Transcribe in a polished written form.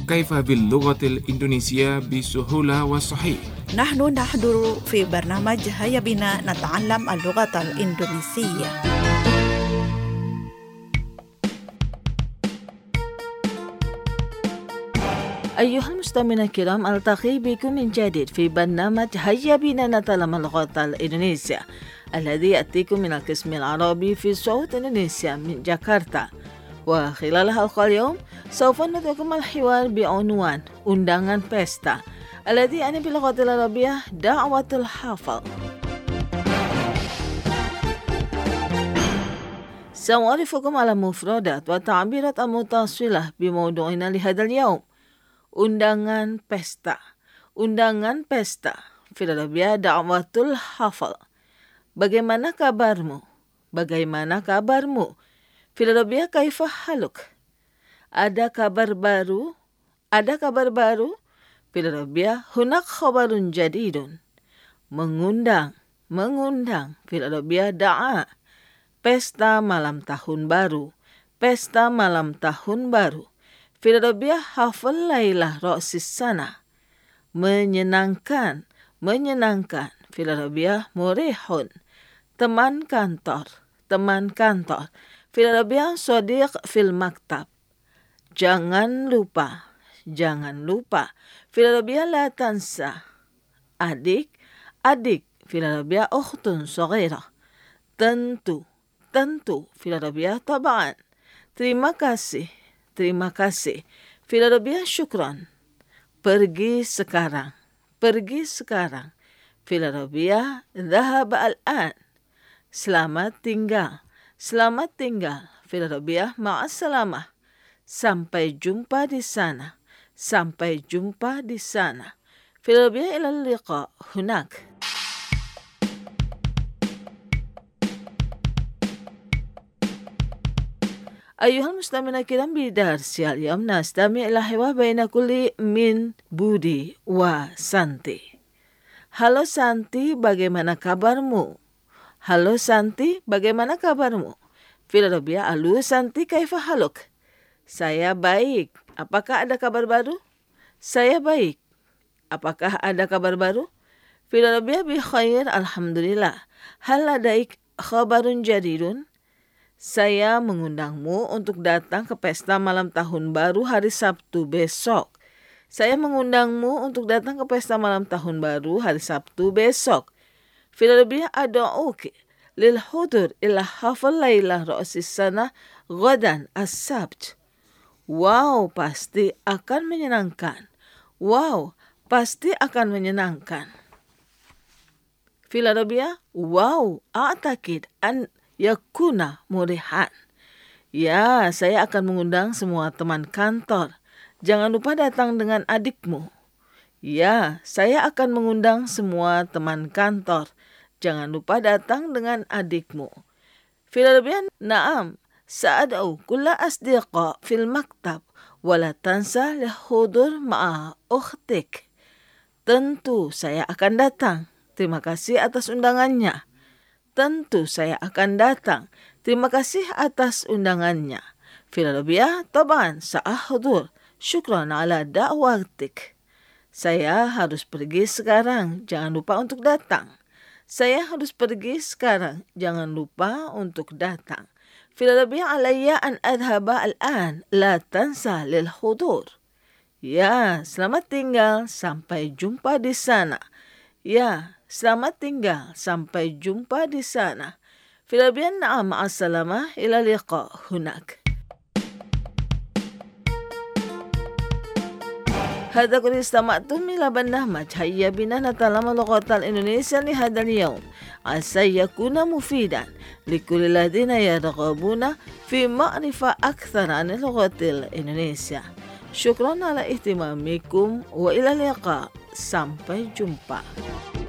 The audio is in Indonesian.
كيف باللغة الإندونيسية بسهولة وصحيح. نحن نحضر في برنامج هيا بنا نتعلم اللغة الإندونيسية. أيها المستمعون الكرام، ألتقي بكم من جديد في برنامج هيا بنا نتعلم اللغة الإندونيسية الذي يأتيكم من القسم العربي في صوت إندونيسيا من جاكرتا. وخلال حلقة اليوم سوف نتركم الحوار بعنوان undangan pesta الذي يعني باللغة العربية دعوة الحفل. سأعرفكم على مفردات وتعبيرات المتصلة بموضوعنا لهذا اليوم. Undangan pesta. Undangan pesta. Filologia da'watul hafal. Bagaimana kabarmu? Bagaimana kabarmu? Filologia kaifa haluk? Ada kabar baru? Ada kabar baru? Filologia hunak khabarun jadidun. Mengundang. Mengundang. Filologia da'a. Pesta malam tahun baru. Pesta malam tahun baru. Filologia hafal lailah ro'sis sana. Menyenangkan. Menyenangkan. Filologia murihun. Teman kantor. Teman kantor. Filologia sodiq fil maktab. Jangan lupa. Jangan lupa. Filologia la tansa. Adik. Adik. Filologia ukhtun saghirah. Tentu. Tentu. Filologia taba'an. Terima kasih. Terima kasih. Filologia syukran. Pergi sekarang. Pergi sekarang. Filologia dhahab al-an. Selamat tinggal. Selamat tinggal. Filologia ma'assalamah. Sampai jumpa di sana. Sampai jumpa di sana. Filologia ilal liqa hunak. أيها المستمعون الكرام، بدرس اليوم نستمع إلى حوار بين كل من بودي وسانتي. Halo Santi, bagaimana kabarmu? Halo Santi, bagaimana kabarmu? Filologia alu Santi kaifa haluk? Saya baik. Apakah ada kabar baru? Saya baik. Apakah ada kabar baru? Filologia bi khair, alhamdulillah. Hal ladaik khabarun jadidun? Saya mengundangmu untuk datang ke pesta malam tahun baru hari Sabtu besok. Saya mengundangmu untuk datang ke pesta malam tahun baru hari Sabtu besok. Filologia ad'uki lil hudur ila hafal lailah ra'sis sana ghadan as-sabt. Wow, pasti akan menyenangkan. Wow, pasti akan menyenangkan. Filologia wow, a'takid an yakuna murihan. Ya, saya akan mengundang semua teman kantor. Jangan lupa datang dengan adikmu. Ya, saya akan mengundang semua teman kantor. Jangan lupa datang dengan adikmu. Filologia na'am, sa'ad'u kulla asdiqa fil maktab wala tansa lihudur ma'a ukhtik. Tentu saya akan datang. Terima kasih atas undangannya. Tentu saya akan datang. Terima kasih atas undangannya. Filologia taban sa'ahdur. Syukran ala da'watik. Saya harus pergi sekarang. Jangan lupa untuk datang. Saya harus pergi sekarang. Jangan lupa untuk datang. Filologia alayya an adhaba al-an. La tansa lil hudur. Ya, selamat tinggal. Sampai jumpa di sana. Ya, selamat tinggal. Sampai jumpa di sana. Filologia na'am ma'assalamah ila liqa hunak. هذا كل استمعتم إلى برنامج هيا بنا نتعلم اللغة الإندونيسية لهذا اليوم عسى يكون مفيدا لكل الذين يرغبون في معرفة أكثر عن اللغة الإندونيسية. شكرا على اهتمامكم وإلى اللقاء. Sampai jumpa.